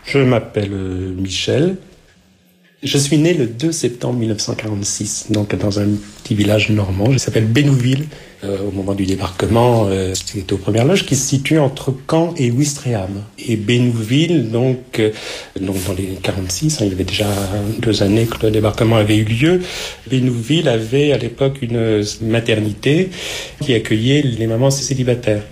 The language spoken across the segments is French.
Je m'appelle Michel. Je suis né le 2 septembre 1946, donc dans un petit village normand qui s'appelle Bénouville. Au moment du débarquement, c'était aux Premières Loges, qui se situe entre Caen et Ouistreham. Et Bénouville, donc dans les 46, il y avait déjà 2 années que le débarquement avait eu lieu. Bénouville avait à l'époque une maternité qui accueillait les mamans célibataires.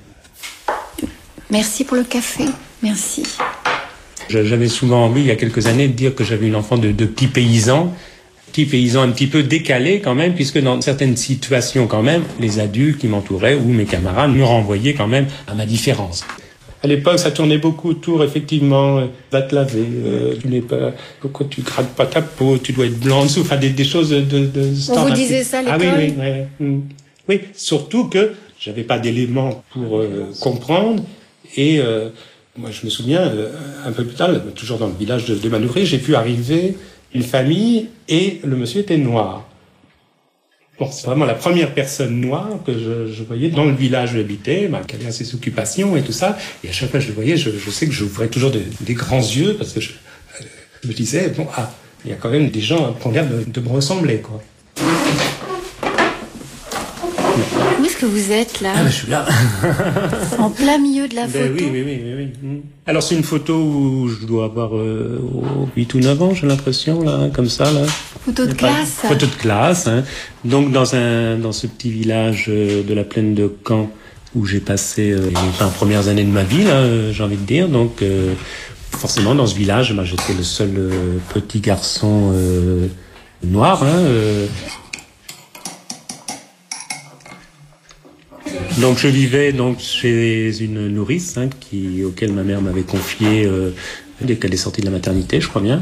Merci pour le café, merci. J'avais souvent envie, il y a quelques années, de dire que j'avais une enfant de petit paysan un petit peu décalé quand même, puisque dans certaines situations quand même, les adultes qui m'entouraient ou mes camarades me renvoyaient quand même à ma différence. À l'époque, ça tournait beaucoup autour, effectivement, va te laver, tu n'es pas, pourquoi tu craques pas ta peau, tu dois être blanc en dessous, enfin des choses de On vous disait ça à l'école? Ah oui. Oui, surtout que j'avais pas d'éléments pour comprendre et moi, je me souviens, un peu plus tard, toujours dans le village de Manouvray, j'ai pu arriver une famille et le monsieur était noir. Bon, c'est vraiment la première personne noire que je voyais dans le village où j'habitais, qui avait ses occupations et tout ça. Et à chaque fois que je le voyais, je sais que j'ouvrais toujours des grands yeux parce que je me disais, bon, il y a quand même des gens qui ont l'air de me ressembler, quoi. Où est-ce que vous êtes, là? Je suis là. En plein milieu de la photo? Oui. Alors, c'est une photo où je dois avoir 8 ou 9 ans, j'ai l'impression, là, comme ça, là. Photo de classe? Photo de classe, hein. Donc, dans ce petit village de la plaine de Caen, où j'ai passé les premières années de ma vie, là, j'ai envie de dire. Donc, forcément, dans ce village, j'étais le seul petit garçon noir, hein. Donc je vivais chez une nourrice auquel ma mère m'avait confié dès qu'elle est sortie de la maternité, je crois bien.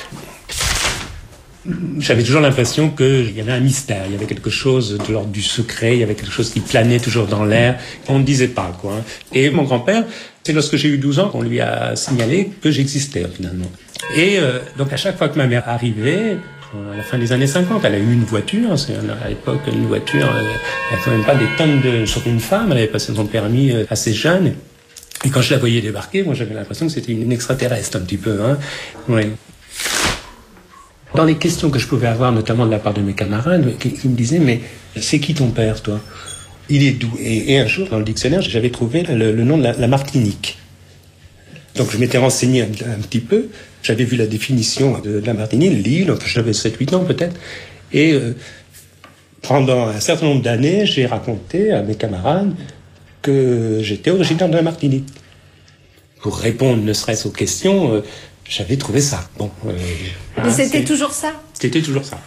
J'avais toujours l'impression qu'il y avait un mystère, il y avait quelque chose de l'ordre du secret, il y avait quelque chose qui planait toujours dans l'air, on ne disait pas, quoi. Et mon grand-père, c'est lorsque j'ai eu 12 ans qu'on lui a signalé que j'existais, finalement. Et donc à chaque fois que ma mère arrivait, à la fin des années 50, elle a eu une voiture. C'est à l'époque une voiture, elle n'avait même pas des tonnes sur une femme. Elle avait passé son permis assez jeune. Et quand je la voyais débarquer, moi j'avais l'impression que c'était une extraterrestre un petit peu. Hein. Ouais. Dans les questions que je pouvais avoir, notamment de la part de mes camarades, ils me disaient, mais c'est qui ton père, toi? Il est d'où? Et un jour, dans le dictionnaire, j'avais trouvé le nom de la Martinique. Donc je m'étais renseigné un petit peu, j'avais vu la définition de la Martinique, l'île, enfin j'avais 7-8 ans peut-être, et pendant un certain nombre d'années, j'ai raconté à mes camarades que j'étais originaire de la Martinique. Pour répondre ne serait-ce aux questions, j'avais trouvé ça. Bon, mais c'était toujours ça? C'était toujours ça.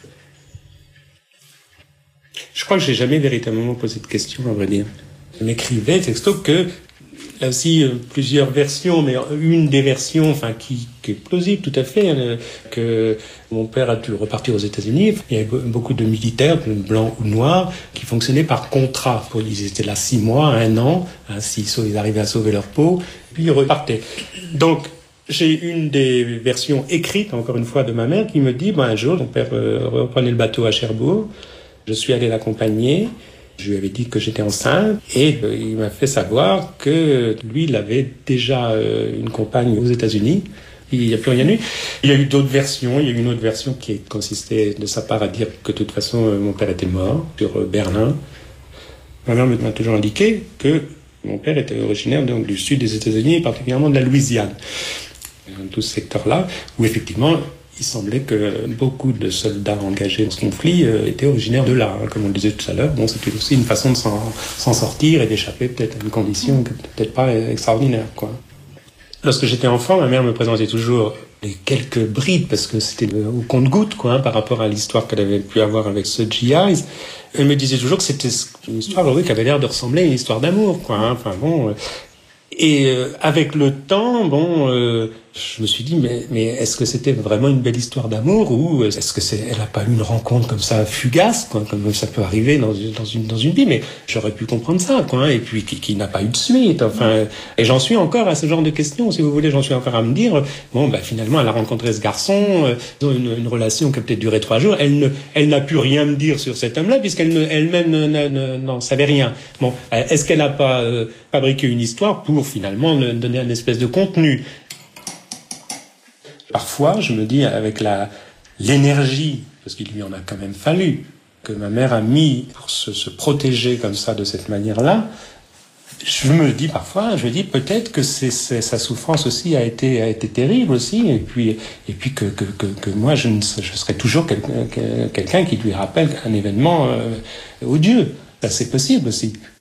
Je crois que j'ai jamais véritablement posé de questions, à vrai dire. Je m'écrivais texto que là aussi plusieurs versions, mais une des versions, qui est plausible tout à fait, que mon père a dû repartir aux États-Unis. Il y avait beaucoup de militaires, blancs ou noirs, qui fonctionnaient par contrat. Ils étaient là 6 mois, 1 an, s'ils arrivaient à sauver leur peau, puis ils repartaient. Donc j'ai une des versions écrites, encore une fois, de ma mère, qui me dit, un jour, mon père reprenait le bateau à Cherbourg, je suis allé l'accompagner. Je lui avais dit que j'étais enceinte et il m'a fait savoir que lui, il avait déjà une compagne aux États-Unis. Il n'y a plus rien eu. Il y a eu d'autres versions. Il y a eu une autre version qui consistait de sa part à dire que de toute façon, mon père était mort sur Berlin. Ma mère m'a toujours indiqué que mon père était originaire du sud des États-Unis, et particulièrement de la Louisiane. Dans tout ce secteur-là, où effectivement, il semblait que beaucoup de soldats engagés dans ce conflit étaient originaires de là, comme on le disait tout à l'heure. Bon, c'était aussi une façon de s'en sortir et d'échapper peut-être à une condition peut-être pas extraordinaire, quoi. Lorsque j'étais enfant, ma mère me présentait toujours les quelques bribes, parce que c'était au compte-gouttes, quoi, par rapport à l'histoire qu'elle avait pu avoir avec ce GIs. Elle me disait toujours que c'était une histoire, qui avait l'air de ressembler à une histoire d'amour, quoi. Et avec le temps, je me suis dit, mais est-ce que c'était vraiment une belle histoire d'amour, ou est-ce que elle a pas eu une rencontre comme ça fugace, quoi, comme ça peut arriver dans une vie, mais j'aurais pu comprendre ça, quoi, et puis qui n'a pas eu de suite, et j'en suis encore à ce genre de questions, si vous voulez, j'en suis encore à me dire, finalement, elle a rencontré ce garçon, ils ont une relation qui a peut-être duré 3 jours, elle n'a pu rien me dire sur cet homme-là, puisqu'elle-même n'en savait rien. Est-ce qu'elle n'a pas fabriqué une histoire pour finalement donner une espèce de contenu? Parfois, je me dis, avec l'énergie, parce qu'il lui en a quand même fallu, que ma mère a mis pour se protéger comme ça, de cette manière-là, je me dis parfois, peut-être que sa souffrance aussi a été terrible aussi, et puis que moi je serai toujours quelqu'un qui lui rappelle un événement odieux. Ça, c'est possible aussi.